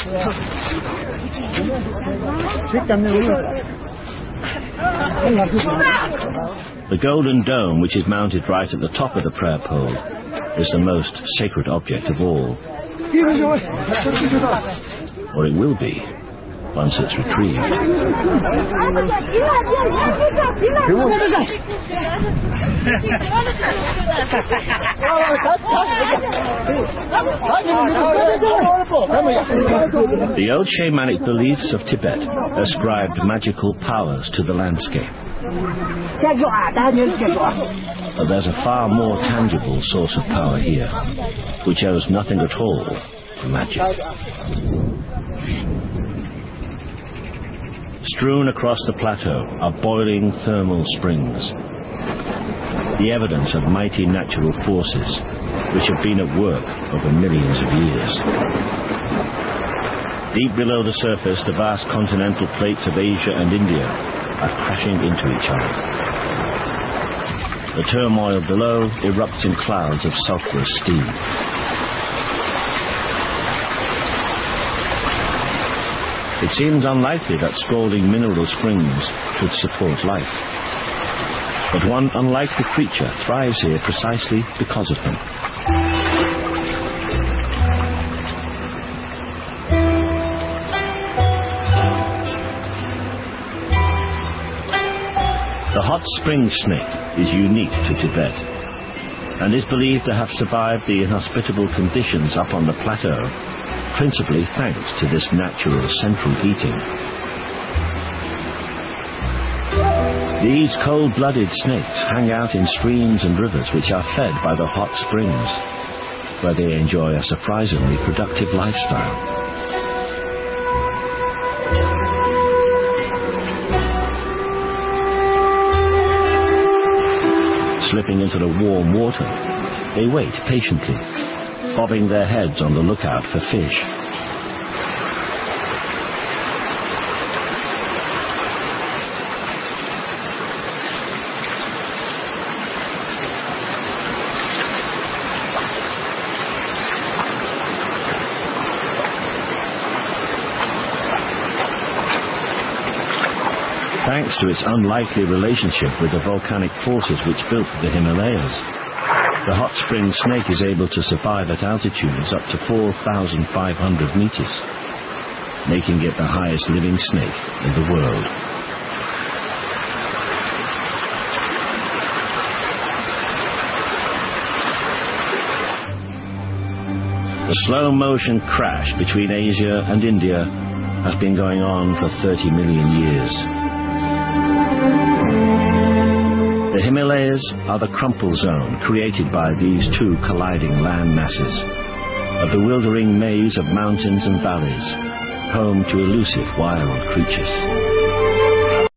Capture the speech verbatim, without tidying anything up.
The golden dome, which is mounted right at the top of the prayer pole, is the most sacred object of all. Or it will be, once it's retrieved. The old shamanic beliefs of Tibet ascribed magical powers to the landscape. But there's a far more tangible source of power here, which owes nothing at all to magic. Strewn across the plateau are boiling thermal springs, the evidence of mighty natural forces which have been at work over millions of years. Deep below the surface, the vast continental plates of Asia and India are crashing into each other. The turmoil below erupts in clouds of sulphurous steam. It seems unlikely that scalding mineral springs should support life. But one unlikely creature thrives here precisely because of them. The hot spring snake is unique to Tibet and is believed to have survived the inhospitable conditions up on the plateau, principally thanks to this natural central heating. These cold-blooded snakes hang out in streams and rivers which are fed by the hot springs, where they enjoy a surprisingly productive lifestyle. Slipping into the warm water, they wait patiently, bobbing their heads on the lookout for fish. Thanks to its unlikely relationship with the volcanic forces which built the Himalayas, the hot spring snake is able to survive at altitudes up to four thousand five hundred meters, making it the highest living snake in the world. The slow-motion crash between Asia and India has been going on for thirty million years. The Himalayas are the crumple zone created by these two colliding land masses, a bewildering maze of mountains and valleys, home to elusive wild creatures.